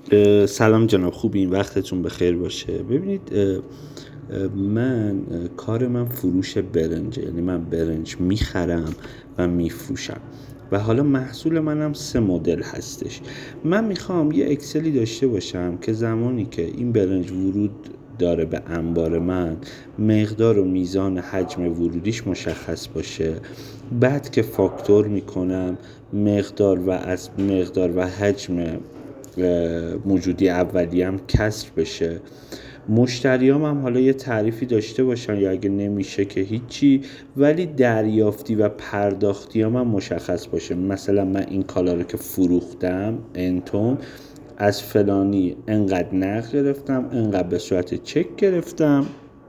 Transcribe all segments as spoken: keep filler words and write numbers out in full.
سلام جناب، خوبین؟ وقتتون بخیر باشه. ببینید، من کار من فروش برنجه، یعنی من برنج میخرم و میفروشم و حالا محصول منم سه مدل هستش. من میخوام یه اکسلی داشته باشم که زمانی که این برنج ورود داره به انبار من، مقدار و میزان حجم ورودیش مشخص باشه. بعد که فاکتور میکنم مقدار و از مقدار و حجم موجودی اولیه‌ام کسر بشه. مشتریام هم حالا یه تعریفی داشته باشن، یا اگه نمیشه که هیچی، ولی دریافتی و پرداختی هم, هم مشخص باشه. مثلا من این کالا رو که فروختم انتون از فلانی انقدر نقد گرفتم، انقدر به صورت چک گرفتم.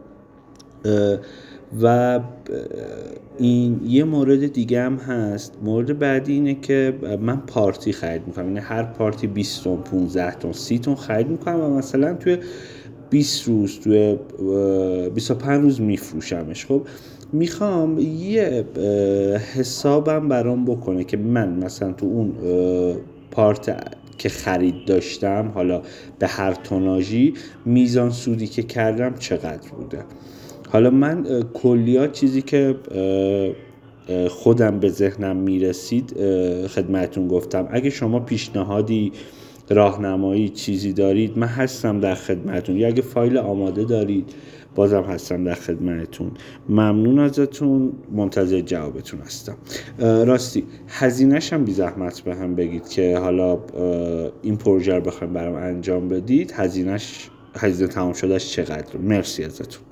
و این یه مورد دیگه هم هست. مورد بعدی اینه که من پارتی خرید میکنم، یعنی هر پارتی بیست تن، پانزده تن، سی تن خرید میکنم و مثلا توی بیست روز، توی بیست و پنج روز میفروشمش. خب میخوام یه حسابم برام بکنه که من مثلا تو اون پارت که خرید داشتم، حالا به هر توناژی میزان سودی که کردم چقدر بوده. حالا من کلیات چیزی که خودم به ذهنم میرسید خدمتون گفتم. اگه شما پیشنهادی، راهنمایی، چیزی دارید، من هستم در خدمتون. یا اگه فایل آماده دارید بازم هستم در خدمتون. ممنون ازتون، منتظر جوابتون هستم. راستی هزینه‌ش هم بی زحمت به هم بگید که حالا این پروژه رو بخواید برام انجام بدید، هزینه‌ش هزینه تمام شدهش چقدر. مرسی ازتون.